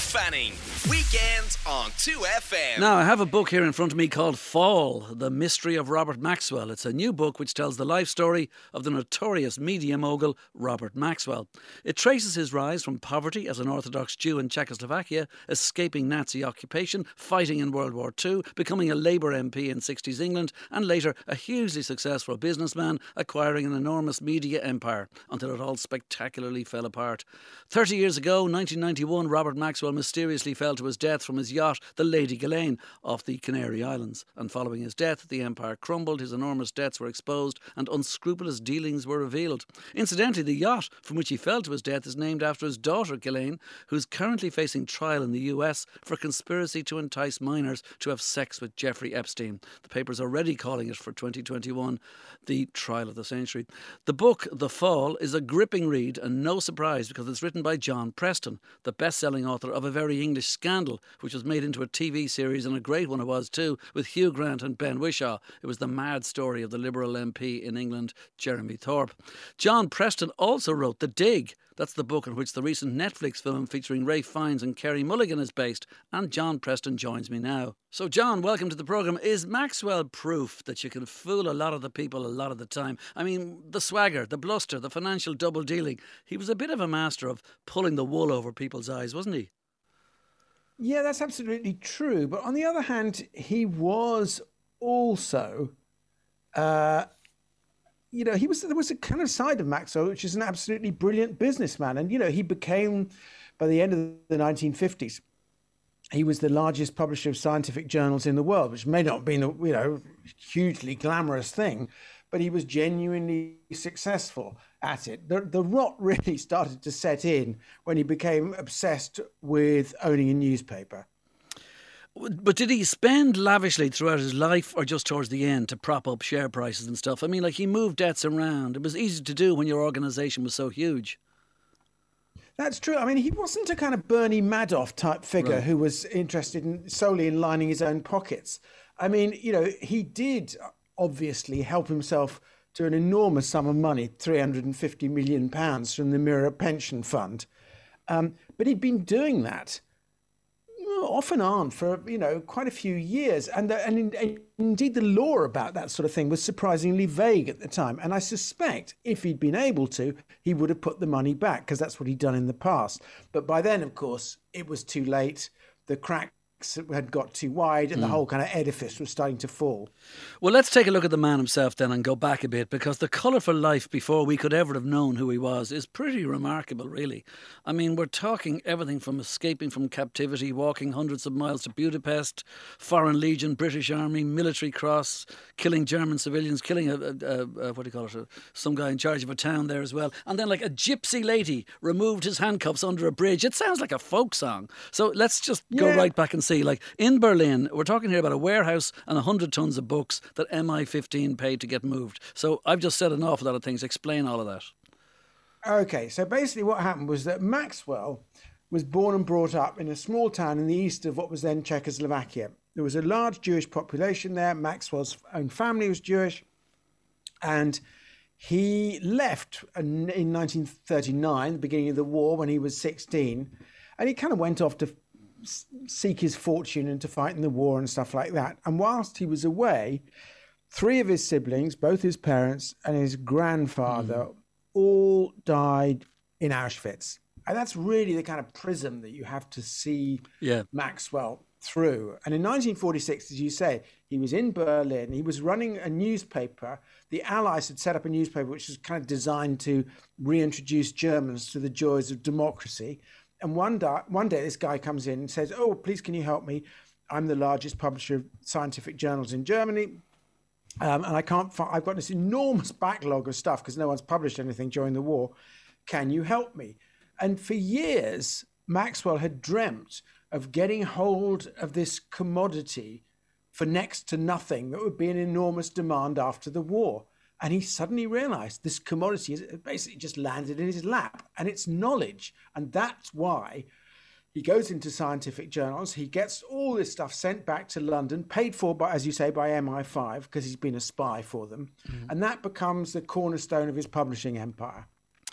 Fanning. Weekends on 2FM. Now, I have a book here in front of me called Fall, The Mystery of Robert Maxwell. It's a new book which tells the life story of the notorious media mogul Robert Maxwell. It traces his rise from poverty as an Orthodox Jew in Czechoslovakia, escaping Nazi occupation, fighting in World War II, becoming a Labour MP in 60s England, and later a hugely successful businessman acquiring an enormous media empire until it all spectacularly fell apart. 30 years ago, 1991, Robert Maxwell mysteriously fell to his death from his yacht, the Lady Ghislaine, off the Canary Islands. And following his death, the empire crumbled, his enormous debts were exposed, and unscrupulous dealings were revealed. Incidentally, the yacht from which he fell to his death is named after his daughter, Ghislaine, who's currently facing trial in the US for conspiracy to entice minors to have sex with Jeffrey Epstein. The paper's already calling it for 2021 the trial of the century. The book, The Fall, is a gripping read and no surprise because it's written by John Preston, the best-selling author of A Very English Scandal, which was made into a TV series, and a great one it was too, with Hugh Grant and Ben Whishaw. It was the mad story of the Liberal MP in England, Jeremy Thorpe. John Preston also wrote The Dig. That's the book on which the recent Netflix film featuring Ralph Fiennes and Kerry Mulligan is based. And John Preston joins me now. So John, welcome to the programme. Is Maxwell proof that you can fool a lot of the people a lot of the time? I mean, the swagger, the bluster, the financial double dealing. He was a bit of a master of pulling the wool over people's eyes, wasn't he? Yeah, that's absolutely true. But on the other hand, he was also... there was a kind of side of Maxwell, which is an absolutely brilliant businessman. And, he became, by the end of the 1950s, he was the largest publisher of scientific journals in the world, which may not have been a, hugely glamorous thing, but he was genuinely successful at it. The rot really started to set in when he became obsessed with owning a newspaper. But did he spend lavishly throughout his life or just towards the end to prop up share prices and stuff? I mean, he moved debts around. It was easy to do when your organisation was so huge. That's true. I mean, he wasn't a kind of Bernie Madoff type figure who was interested solely in lining his own pockets. I mean, he did obviously help himself to an enormous sum of money, £350 million from the Mirror Pension Fund. But he'd been doing that off and on for, quite a few years. And indeed, the law about that sort of thing was surprisingly vague at the time. And I suspect if he'd been able to, he would have put the money back because that's what he'd done in the past. But by then, of course, it was too late. The cracks had got too wide and the whole kind of edifice was starting to fall. Well, let's take a look at the man himself then and go back a bit, because the colourful life before we could ever have known who he was is pretty remarkable, really. I mean, we're talking everything from escaping from captivity, walking hundreds of miles to Budapest, Foreign Legion, British Army, Military Cross, killing German civilians, killing some guy in charge of a town there as well. And then a gypsy lady removed his handcuffs under a bridge. It sounds like a folk song. So let's just go right back and see, in Berlin, we're talking here about a warehouse and 100 tons of books that MI15 paid to get moved. So I've just said an awful lot of things. Explain all of that. Okay, so basically what happened was that Maxwell was born and brought up in a small town in the east of what was then Czechoslovakia. There was a large Jewish population there. Maxwell's own family was Jewish. And he left in 1939, the beginning of the war, when he was 16. And he kind of went off to seek his fortune and to fight in the war and stuff like that. And whilst he was away, 3 of his siblings, both his parents and his grandfather, all died in Auschwitz. And that's really the kind of prism that you have to see Maxwell through. And in 1946, as you say, he was in Berlin. He was running a newspaper. The Allies had set up a newspaper which was kind of designed to reintroduce Germans to the joys of democracy. And one day this guy comes in and says, "Oh, please, can you help me? I'm the largest publisher of scientific journals in Germany. And I've got this enormous backlog of stuff because no one's published anything during the war. Can you help me?" And for years, Maxwell had dreamt of getting hold of this commodity for next to nothing that would be an enormous demand after the war. And he suddenly realized this commodity has basically just landed in his lap, and it's knowledge. And that's why he goes into scientific journals. He gets all this stuff sent back to London, paid for by, as you say, by MI5, because he's been a spy for them. And that becomes the cornerstone of his publishing empire.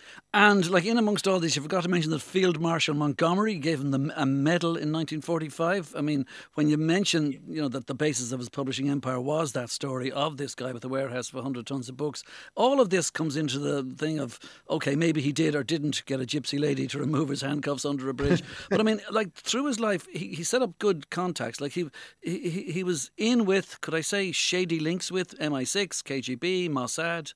And like in amongst all this, you forgot to mention that Field Marshal Montgomery gave him a medal in 1945. I mean, when you mention, that the basis of his publishing empire was that story of this guy with a warehouse of 100 tons of books, all of this comes into the thing of, okay, maybe he did or didn't get a gypsy lady to remove his handcuffs under a bridge. But I mean, like through his life, he set up good contacts. Like he was in with, could I say, shady links with MI6, KGB, Mossad.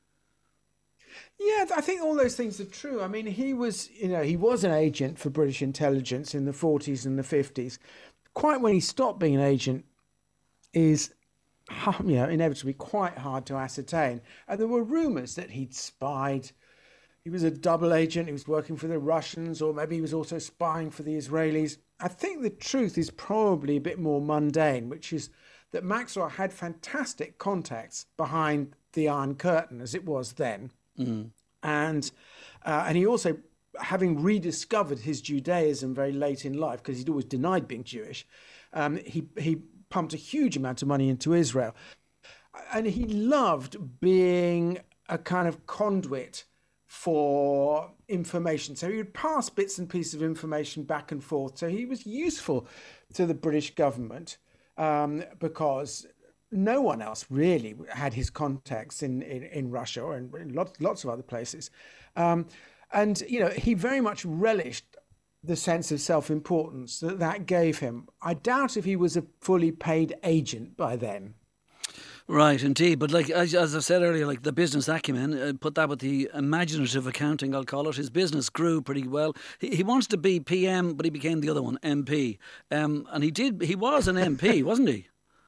Yeah, I think all those things are true. I mean, he was an agent for British intelligence in the 40s and the 50s. Quite when he stopped being an agent is, inevitably quite hard to ascertain. And there were rumours that he'd spied. He was a double agent. He was working for the Russians, or maybe he was also spying for the Israelis. I think the truth is probably a bit more mundane, which is that Maxwell had fantastic contacts behind the Iron Curtain, as it was then. Mm. And he also, having rediscovered his Judaism very late in life, because he'd always denied being Jewish, he pumped a huge amount of money into Israel. And he loved being a kind of conduit for information. So he would pass bits and pieces of information back and forth. So he was useful to the British government because no one else really had his contacts in Russia or in lots of other places. And, he very much relished the sense of self-importance that gave him. I doubt if he was a fully paid agent by then. Right, indeed. But like as I said earlier, like the business acumen, put that with the imaginative accounting, I'll call it. His business grew pretty well. He wanted to be PM, but he became the other one, MP. And he was an MP, wasn't he?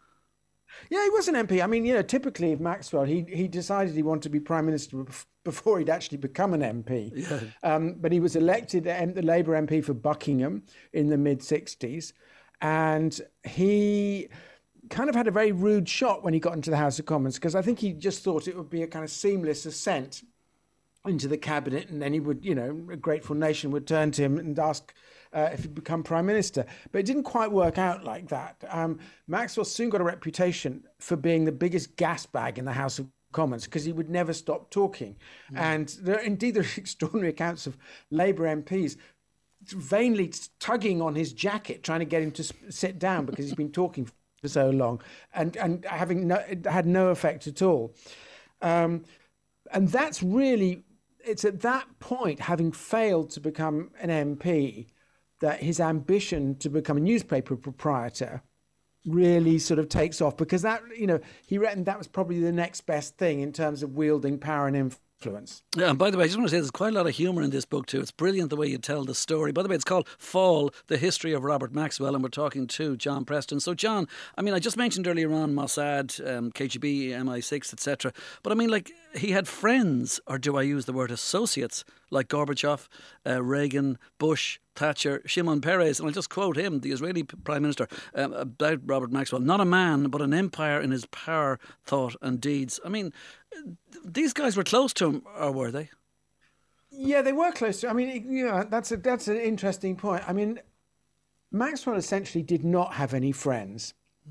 Yeah, he was an MP. I mean, typically of Maxwell, he decided he wanted to be Prime Minister before he'd actually become an MP. Yeah. But he was elected the Labour MP for Buckingham in the mid-60s. And he kind of had a very rude shock when he got into the House of Commons, because I think he just thought it would be a kind of seamless ascent into the cabinet, and then he would, a grateful nation would turn to him and ask if he'd become Prime Minister. But it didn't quite work out like that. Maxwell soon got a reputation for being the biggest gas bag in the House of Commons, because he would never stop talking. Mm. And there are extraordinary accounts of Labour MPs vainly tugging on his jacket, trying to get him to sit down because he's been talking for so long, and having had no effect at all. And that's really, it's at that point, having failed to become an MP, that his ambition to become a newspaper proprietor really sort of takes off, because that, he reckoned that was probably the next best thing in terms of wielding power and influence. Yeah, and by the way, I just want to say there's quite a lot of humour in this book too. It's brilliant the way you tell the story. By the way, it's called Fall, The History of Robert Maxwell, and we're talking to John Preston. So John, I mean, I just mentioned earlier on Mossad, KGB, MI6, etc. But I mean, like, he had friends, or do I use the word associates, like Gorbachev, Reagan, Bush, Thatcher, Shimon Peres, and I'll just quote him, the Israeli Prime Minister, about Robert Maxwell: not a man, but an empire in his power, thought and deeds. I mean, these guys were close to him, or were they? Yeah, they were close to him. I mean, that's an interesting point. I mean, Maxwell essentially did not have any friends.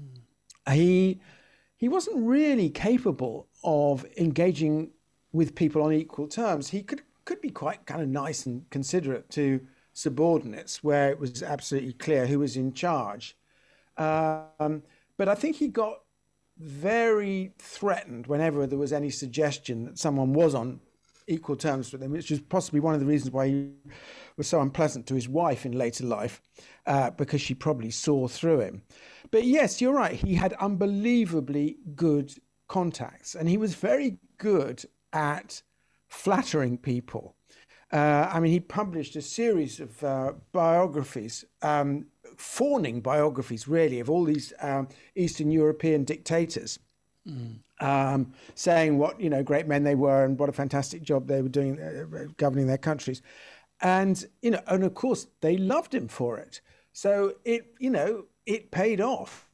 He wasn't really capable of engaging with people on equal terms. He could be quite kind of nice and considerate to subordinates, where it was absolutely clear who was in charge. But I think he got very threatened whenever there was any suggestion that someone was on equal terms with him, which is possibly one of the reasons why he was so unpleasant to his wife in later life, because she probably saw through him. But yes, you're right. He had unbelievably good contacts, and he was very good at flattering people. I mean, he published a series of biographies, fawning biographies, really, of all these Eastern European dictators, saying what great men they were and what a fantastic job they were doing governing their countries, and and of course they loved him for it. So it paid off.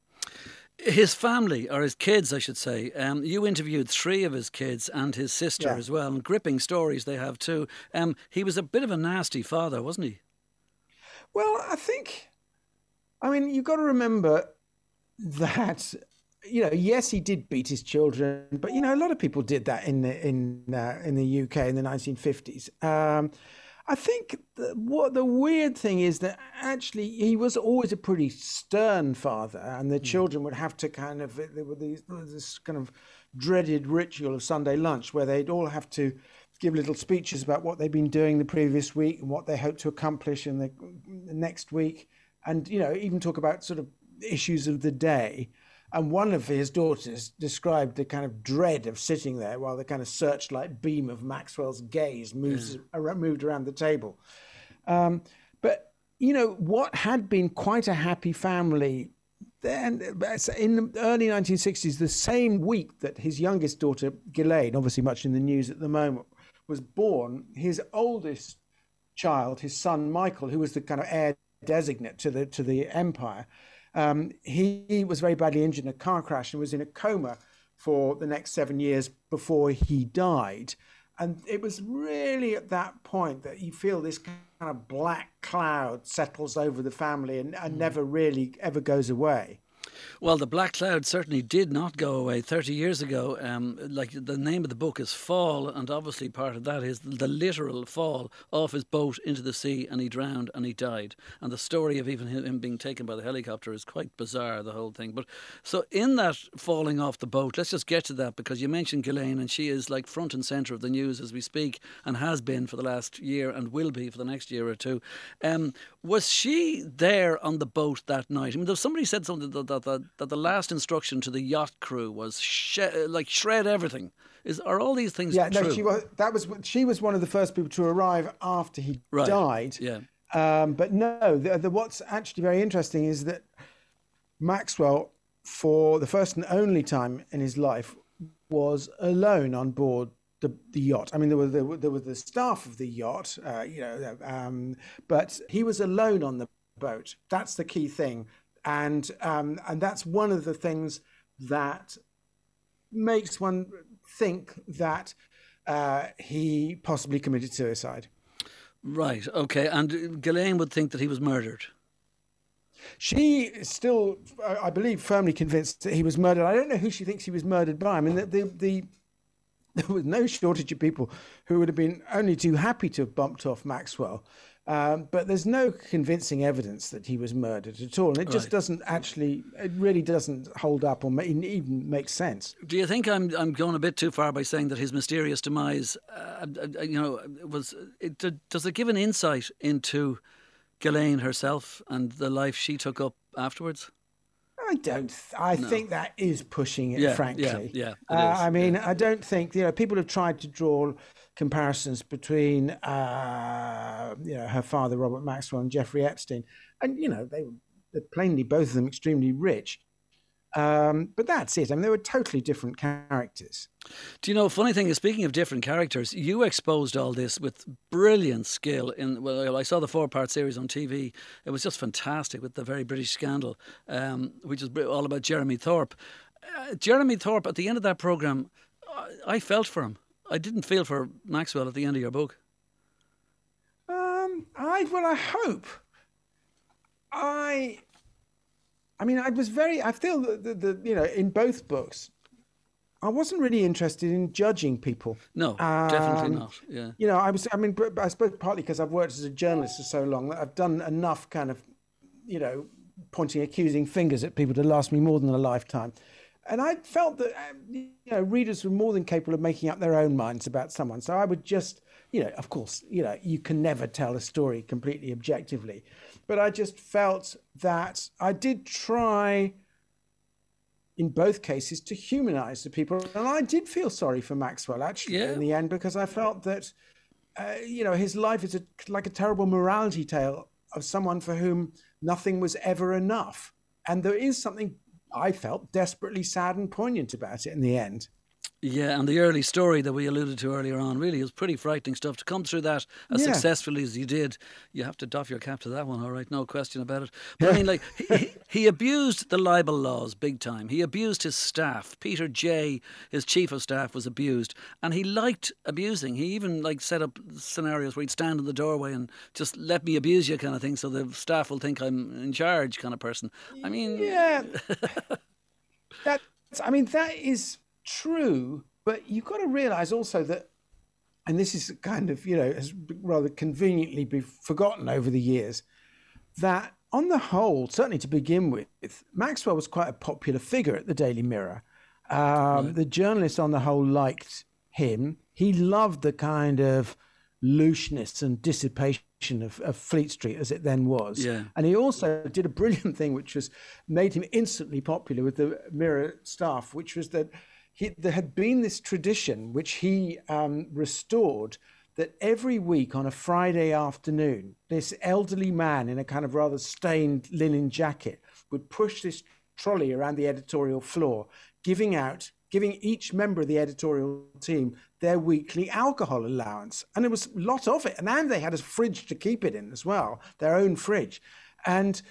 His family, or his kids, I should say. You interviewed 3 of his kids and his sister as well, and gripping stories they have too. He was a bit of a nasty father, wasn't he? Well, you've got to remember that yes, he did beat his children, but a lot of people did that in the UK in the 1950s. I think what the weird thing is that actually he was always a pretty stern father, and the children would have to there were this kind of dreaded ritual of Sunday lunch where they'd all have to give little speeches about what they'd been doing the previous week and what they hoped to accomplish in the next week, and even talk about sort of issues of the day. And one of his daughters described the kind of dread of sitting there while the kind of searchlight beam of Maxwell's gaze moved around the table. But what had been quite a happy family then, in the early 1960s, the same week that his youngest daughter, Ghislaine, obviously much in the news at the moment, was born, his oldest child, his son Michael, who was the kind of heir designate to the empire, he was very badly injured in a car crash and was in a coma for the next 7 years before he died. And it was really at that point that you feel this kind of black cloud settles over the family and never really ever goes away. Well, the black cloud certainly did not go away 30 years ago. Like the name of the book is Fall, and obviously part of that is the literal fall off his boat into the sea, and he drowned and he died. And the story of even him being taken by the helicopter is quite bizarre, the whole thing. But so in that falling off the boat, let's just get to that, because you mentioned Ghislaine, and she is like front and centre of the news as we speak, and has been for the last year and will be for the next year or two. Was she there on the boat that night? I mean, somebody said something that the last instruction to the yacht crew was shred everything. Are all these things true? No, she was one of the first people to arrive after he died. Yeah. But no, what's actually very interesting is that Maxwell, for the first and only time in his life, was alone on board the yacht. I mean, there was the staff of the yacht, but he was alone on the boat. That's the key thing. And that's one of the things that makes one think that he possibly committed suicide. Right, okay. And Ghislaine would think that he was murdered. She is still, I believe, firmly convinced that he was murdered. I don't know who she thinks he was murdered by. I mean, there was no shortage of people who would have been only too happy to have bumped off Maxwell. But there's no convincing evidence that he was murdered at all. And it just it really doesn't hold up or even make sense. Do you think I'm going a bit too far by saying that his mysterious demise, does it give an insight into Ghislaine herself and the life she took up afterwards? I think that is pushing it, frankly. Yeah, I mean, I don't think, people have tried to draw comparisons between, her father, Robert Maxwell, and Jeffrey Epstein. And, they're plainly, both of them, extremely rich. But that's it. I mean, they were totally different characters. Do you know, funny thing is, speaking of different characters, you exposed all this with brilliant skill I saw the 4-part series on TV. It was just fantastic with the Very British Scandal, which is all about Jeremy Thorpe. Jeremy Thorpe, at the end of that programme, I felt for him. I didn't feel for Maxwell at the end of your book. I hope. I feel that in both books, I wasn't really interested in judging people. No, definitely not. Yeah. I suppose partly because I've worked as a journalist for so long that I've done enough kind of, pointing accusing fingers at people to last me more than a lifetime. And I felt that, readers were more than capable of making up their own minds about someone. So I would just, of course, you can never tell a story completely objectively. But I just felt that I did try, in both cases, to humanize the people. And I did feel sorry for Maxwell, actually, in the end, because I felt that, his life is like a terrible morality tale of someone for whom nothing was ever enough. And there is something, I felt, desperately sad and poignant about it in the end. Yeah, and the early story that we alluded to earlier on really is pretty frightening stuff. To come through that as successfully as you did, you have to doff your cap to that one, all right, no question about it. But I mean, he abused the libel laws big time. He abused his staff. Peter Jay, his chief of staff, was abused, and he liked abusing. He even set up scenarios where he'd stand in the doorway and just let me abuse you kind of thing, so the staff will think I'm in charge kind of person. I mean... Yeah. That is true, but you've got to realise also that, and this is kind of, has rather conveniently been forgotten over the years, that on the whole, certainly to begin with, Maxwell was quite a popular figure at the Daily Mirror. The journalists on the whole liked him. He loved the kind of looseness and dissipation of Fleet Street as it then was. Yeah. And he also did a brilliant thing, which was made him instantly popular with the Mirror staff, which was that there had been this tradition which he restored, that every week on a Friday afternoon, this elderly man in a kind of rather stained linen jacket would push this trolley around the editorial floor, giving each member of the editorial team their weekly alcohol allowance. And there was a lot of it. And they had a fridge to keep it in as well, their own fridge. And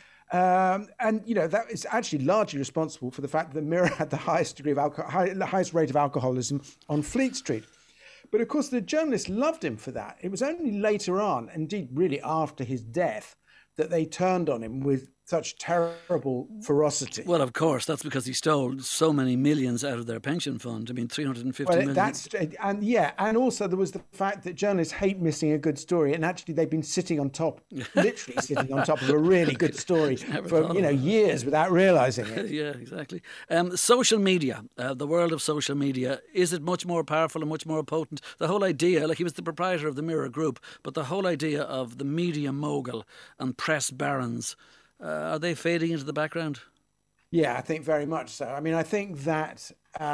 that is actually largely responsible for the fact that the Mirror had the highest degree of the highest rate of alcoholism on Fleet Street. But of course, the journalists loved him for that. It was only later on, indeed really after his death, that they turned on him with such terrible ferocity. Well, of course, that's because he stole so many millions out of their pension fund. I mean, 350 million. And also there was the fact that journalists hate missing a good story, and actually they've been sitting on top, literally sitting on top of a really good story for years without realising it. Yeah, exactly. Social media, the world of social media, is it much more powerful and much more potent? The whole idea, like he was the proprietor of the Mirror Group, but the whole idea of the media mogul and press barons, are they fading into the background? Yeah, I think very much so. I mean, I think that,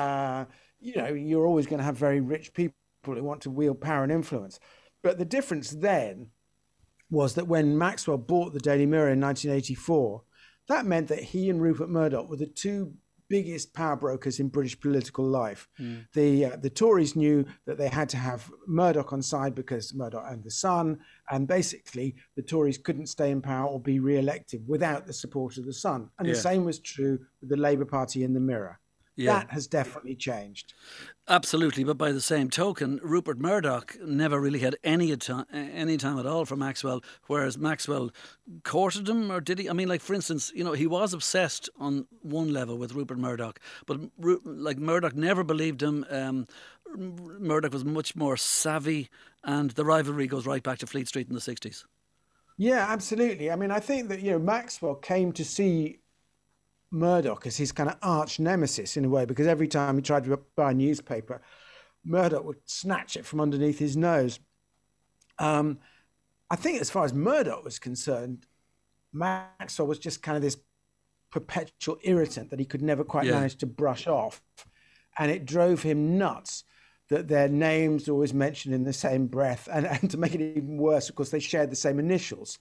you're always going to have very rich people who want to wield power and influence. But the difference then was that when Maxwell bought the Daily Mirror in 1984, that meant that he and Rupert Murdoch were the two biggest power brokers in British political life. The Tories knew that they had to have Murdoch on side because Murdoch owned the Sun, and basically the Tories couldn't stay in power or be re-elected without the support of the Sun. And the same was true with the Labour Party in the Mirror. Yeah. That has definitely changed. Absolutely, but by the same token, Rupert Murdoch never really had any time at all for Maxwell, whereas Maxwell courted him, or did he? I mean, like, for instance, he was obsessed on one level with Rupert Murdoch, but Murdoch never believed him. Murdoch was much more savvy, and the rivalry goes right back to Fleet Street in the 60s. Yeah, absolutely. I mean, I think that, Maxwell came to see Murdoch as his kind of arch nemesis in a way, because every time he tried to buy a newspaper, Murdoch would snatch it from underneath his nose. I think as far as Murdoch was concerned, Maxwell was just kind of this perpetual irritant that he could never quite manage to brush off. And it drove him nuts that their names were always mentioned in the same breath. And to make it even worse, of course, they shared the same initials.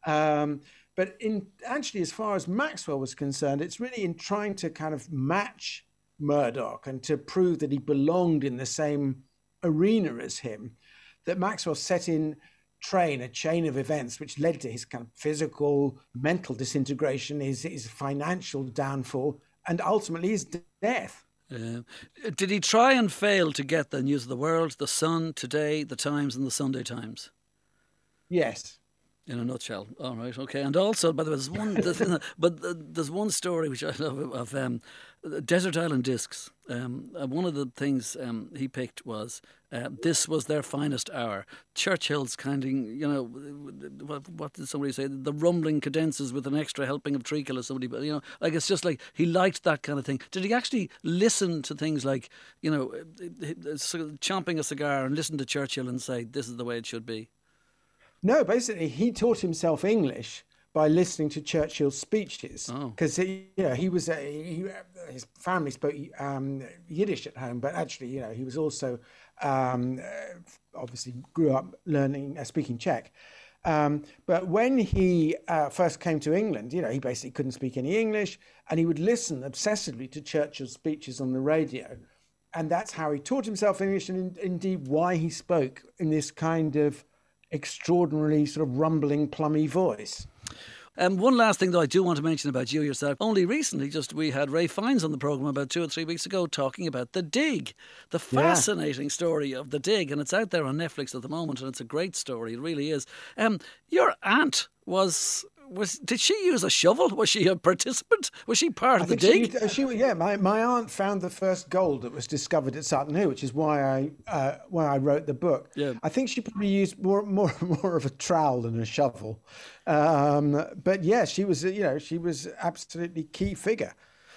But actually, as far as Maxwell was concerned, it's really in trying to kind of match Murdoch and to prove that he belonged in the same arena as him, that Maxwell set in train a chain of events which led to his kind of physical, mental disintegration, his financial downfall, and ultimately his death. Did he try and fail to get the News of the World, the Sun, Today, the Times and the Sunday Times? Yes. In a nutshell. All right, okay. And also, by the way, there's one story which I love of Desert Island Discs. One of the things he picked was this was their finest hour. Churchill's kind of, what did somebody say? The rumbling cadences with an extra helping of treacle or somebody. But it's just like he liked that kind of thing. Did he actually listen to things like chomping a cigar and listen to Churchill and say this is the way it should be? No, basically, he taught himself English by listening to Churchill's speeches, because his family spoke Yiddish at home, but actually, he was also obviously grew up speaking Czech. But when he first came to England, he basically couldn't speak any English, and he would listen obsessively to Churchill's speeches on the radio, and that's how he taught himself English, and indeed why he spoke in this kind of extraordinarily sort of rumbling, plummy voice. One last thing, though, I do want to mention about you yourself. Only recently, we had Ray Fiennes on the programme about 2 or 3 weeks ago talking about The Dig, the fascinating story of The Dig, and it's out there on Netflix at the moment, and it's a great story, it really is. Your aunt was did she use a shovel? Was she a participant? Was she part of the dig? My aunt found the first gold that was discovered at Sutton Hoo, which is why I wrote the book. Yeah. I think she probably used more of a trowel than a shovel, but yeah, she was absolutely key figure.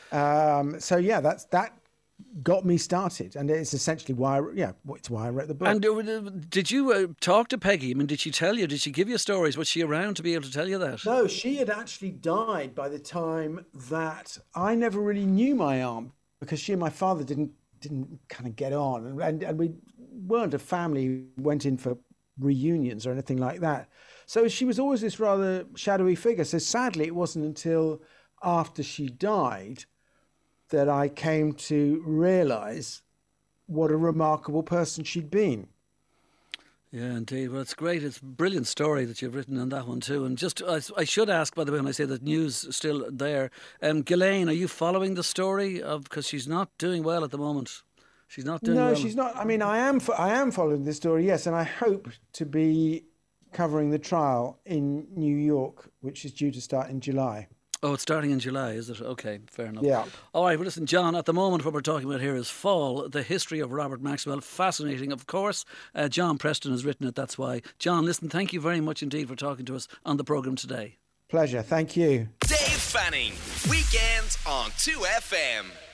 That got me started, and it's essentially why I wrote the book. And did you talk to Peggy? I mean, did she tell you? Did she give you stories? Was she around to be able to tell you that? No, she had actually died by the time that I never really knew my aunt, because she and my father didn't kind of get on, and we weren't a family who went in for reunions or anything like that. So she was always this rather shadowy figure. So sadly, it wasn't until after she died that I came to realise what a remarkable person she'd been. Yeah, indeed. Well, it's great. It's a brilliant story that you've written on that one too. And just, I should ask, by the way, when I say that news is still there, Ghislaine, are you following the story because she's not doing well at the moment? She's not doing well. No, she's not. I mean, I am following the story, yes, and I hope to be covering the trial in New York, which is due to start in July. Oh, it's starting in July, is it? Okay, fair enough. Yeah. All right, well, listen, John, at the moment what we're talking about here is Fall, the history of Robert Maxwell. Fascinating, of course. John Preston has written it, that's why. John, listen, thank you very much indeed for talking to us on the programme today. Pleasure, thank you. Dave Fanning, weekends on 2FM.